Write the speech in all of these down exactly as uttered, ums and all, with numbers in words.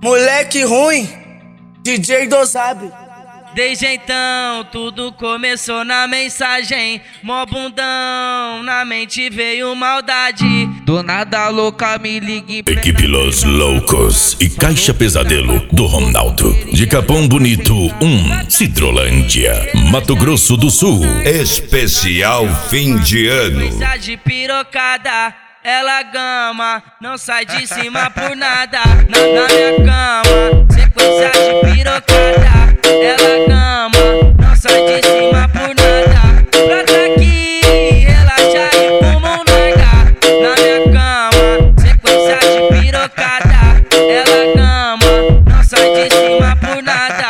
Moleque ruim, D J Dozab. Desde então tudo começou na mensagem, mó bundão, na mente veio maldade. Do nada louca me ligue. Equipe Los Loucos e Caixa Pesadelo do Ronaldo. De Capão Bonito um, Cidrolândia, Mato Grosso do Sul. Especial fim de ano. Mensagem pirocada, ela gama, não sai de cima por nada. Na, na minha cama, sequência de pirocada. Ela gama, não sai de cima por nada. Brota aqui, relaxa e fuma um narga. Na minha cama, sequência de pirocada. Ela gama, não sai de cima por nada.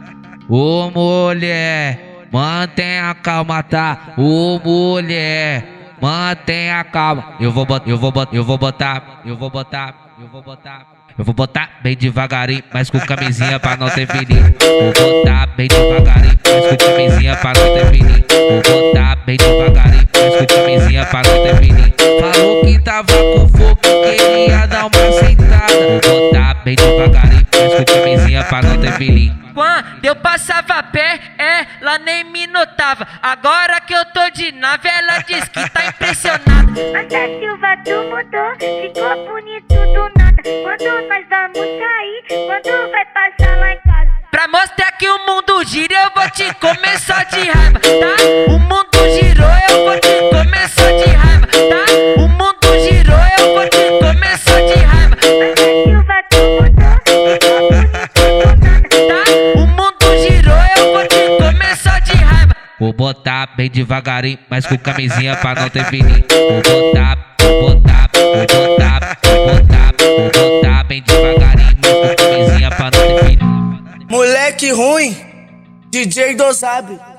Ô mulher, mantenha a calma, tá? Ô mulher, mantenha a calma. Eu vou botar, eu vou botar, eu vou botar, eu vou botar, eu vou botar. Eu vou botar bem devagarinho, mas com camisinha pra não ter perigo. Vou botar bem devagarinho, mas com camisinha pra não ter perigo. Vou botar bem devagarinho, mas com camisinha pra não ter perigo. Falou que tava com fogo, queria dar uma sentada. Vou botar bem devagarinho, mas com camisinha pra não ter perigo. Quando eu passava pé, ela nem me notava. Agora que eu tô de nave, ela diz que tá impressionada. Mas a Silva tu mudou, ficou bonito do nada. Quando nós vamos sair, quando vai passar lá em casa. Pra mostrar que o mundo gira, eu vou te comer só de raiva, tá? O mundo girou, eu vou te comer só de raiva, tá? O mundo girou, eu vou te comer só de raiva. Mas a Silva tu mudou, ficou bonito do nada. Tá? O mundo girou, eu vou te comer só de raiva. Vou botar bem devagarinho, mas com camisinha pra não ter perigo. Vou botar, vou botar, vou botar, vou botar, vou botar bem devagarinho, mas com camisinha pra não ter perigo. Moleque ruim, D J Dozab.